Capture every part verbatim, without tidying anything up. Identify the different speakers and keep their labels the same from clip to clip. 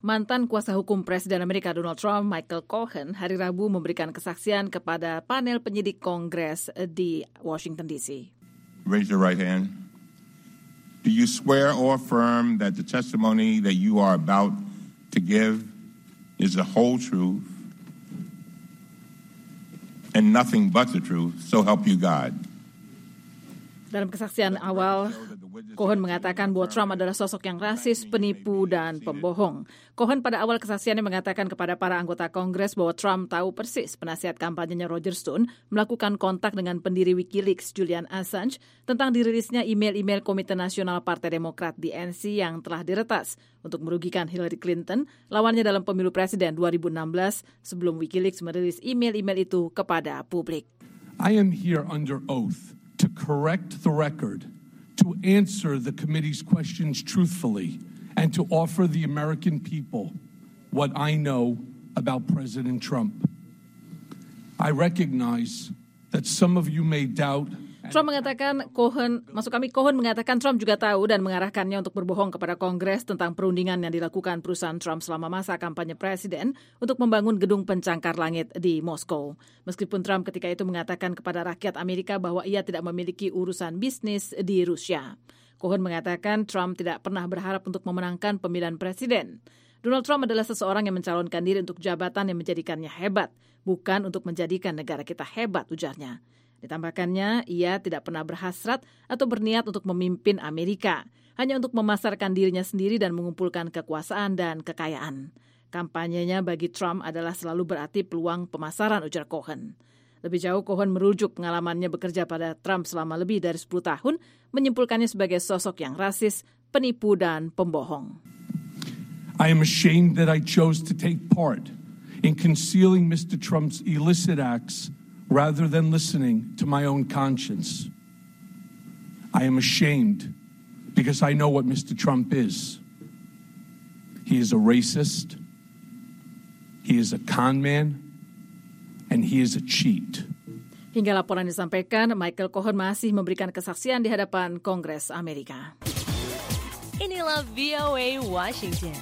Speaker 1: Mantan kuasa hukum Presiden Amerika Donald Trump, Michael Cohen, hari Rabu memberikan kesaksian kepada panel penyidik Kongres di Washington D C.
Speaker 2: Raise your right hand. Do you swear or affirm that the testimony that you are about to give is the whole truth and nothing but the truth, so help you God?
Speaker 1: Dalam kesaksian awal, Cohen mengatakan bahwa Trump adalah sosok yang rasis, penipu, dan pembohong. Cohen pada awal kesaksiannya mengatakan kepada para anggota Kongres bahwa Trump tahu persis penasihat kampanyenya Roger Stone melakukan kontak dengan pendiri Wikileaks Julian Assange tentang dirilisnya email-email Komite Nasional Partai Demokrat D N C yang telah diretas untuk merugikan Hillary Clinton, lawannya dalam pemilu presiden dua ribu enam belas sebelum Wikileaks merilis email-email itu kepada publik.
Speaker 3: I am here under oath to correct the record, to answer the committee's questions truthfully, and to offer the American people what I know about President Trump. I recognize that some of you may doubt.
Speaker 1: Trump mengatakan Cohen, maksud kami Cohen mengatakan Trump juga tahu dan mengarahkannya untuk berbohong kepada Kongres tentang perundingan yang dilakukan perusahaan Trump selama masa kampanye presiden untuk membangun gedung pencangkar langit di Moskow. Meskipun Trump ketika itu mengatakan kepada rakyat Amerika bahwa ia tidak memiliki urusan bisnis di Rusia. Cohen mengatakan Trump tidak pernah berharap untuk memenangkan pemilihan presiden. Donald Trump adalah seseorang yang mencalonkan diri untuk jabatan yang menjadikannya hebat, bukan untuk menjadikan negara kita hebat, ujarnya. Ditambahkannya, ia tidak pernah berhasrat atau berniat untuk memimpin Amerika, hanya untuk memasarkan dirinya sendiri dan mengumpulkan kekuasaan dan kekayaan. Kampanyenya bagi Trump adalah selalu berarti peluang pemasaran, ujar Cohen. Lebih jauh, Cohen merujuk pengalamannya bekerja pada Trump selama lebih dari sepuluh tahun, menyimpulkannya sebagai sosok yang rasis, penipu, dan pembohong.
Speaker 3: I am ashamed that I chose to take part in concealing Mister Trump's illicit acts rather than listening to my own conscience. I am ashamed because I know what Mister Trump is. He is a racist, he is a con man, and he is a cheat.
Speaker 1: Hingga laporan disampaikan, Michael Cohen masih memberikan kesaksian di hadapan Kongres Amerika.
Speaker 4: Inilah V O A Washington.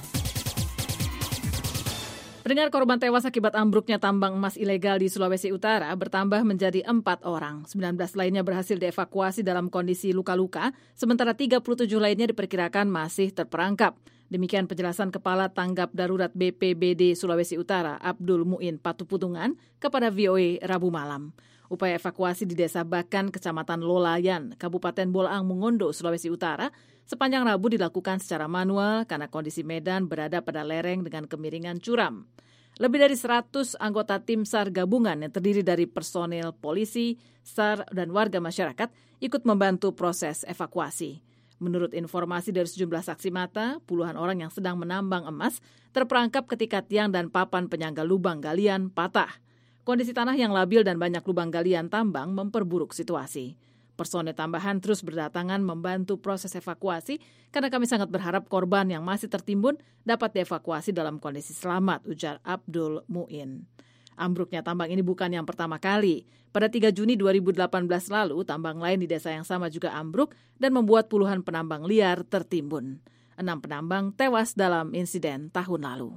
Speaker 1: Pendengar, korban tewas akibat ambruknya tambang emas ilegal di Sulawesi Utara bertambah menjadi empat orang. sembilan belas lainnya berhasil dievakuasi dalam kondisi luka-luka, sementara tiga puluh tujuh lainnya diperkirakan masih terperangkap. Demikian penjelasan Kepala Tanggap Darurat B P B D Sulawesi Utara, Abdul Muin Patuputungan, kepada V O A Rabu malam. Upaya evakuasi di Desa Bakan, Kecamatan Lolayan, Kabupaten Bolaang Mongondo, Sulawesi Utara, sepanjang Rabu dilakukan secara manual karena kondisi medan berada pada lereng dengan kemiringan curam. Lebih dari seratus anggota tim SAR gabungan yang terdiri dari personil polisi, SAR, dan warga masyarakat ikut membantu proses evakuasi. Menurut informasi dari sejumlah saksi mata, puluhan orang yang sedang menambang emas terperangkap ketika tiang dan papan penyangga lubang galian patah. Kondisi tanah yang labil dan banyak lubang galian tambang memperburuk situasi. Personel tambahan terus berdatangan membantu proses evakuasi karena kami sangat berharap korban yang masih tertimbun dapat dievakuasi dalam kondisi selamat, ujar Abdul Muin. Ambruknya tambang ini bukan yang pertama kali. Pada tiga Juni dua ribu delapan belas lalu, tambang lain di desa yang sama juga ambruk dan membuat puluhan penambang liar tertimbun. Enam penambang tewas dalam insiden tahun lalu.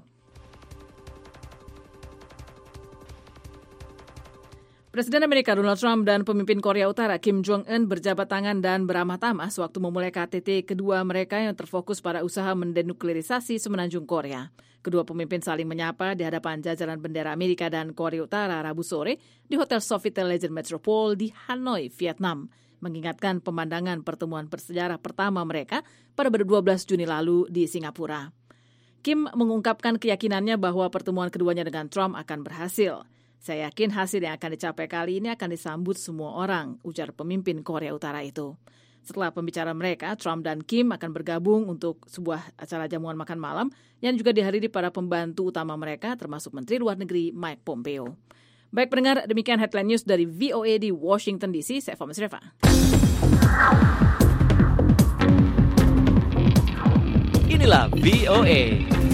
Speaker 1: Presiden Amerika Donald Trump dan pemimpin Korea Utara Kim Jong-un berjabat tangan dan beramah tamah sewaktu memulai K T T kedua mereka yang terfokus pada usaha mendenuklerisasi semenanjung Korea. Kedua pemimpin saling menyapa di hadapan jajaran bendera Amerika dan Korea Utara Rabu sore di Hotel Sofitel Legend Metropole di Hanoi, Vietnam, mengingatkan pemandangan pertemuan bersejarah pertama mereka pada dua belas Juni lalu di Singapura. Kim mengungkapkan keyakinannya bahwa pertemuan keduanya dengan Trump akan berhasil. Saya yakin hasil yang akan dicapai kali ini akan disambut semua orang, ujar pemimpin Korea Utara itu. Setelah pembicaraan mereka, Trump dan Kim akan bergabung untuk sebuah acara jamuan makan malam yang juga dihadiri para pembantu utama mereka, termasuk Menteri Luar Negeri Mike Pompeo. Baik pendengar, demikian headline news dari V O A di Washington D C. Saya Fahmi Sreva.
Speaker 5: Inilah V O A.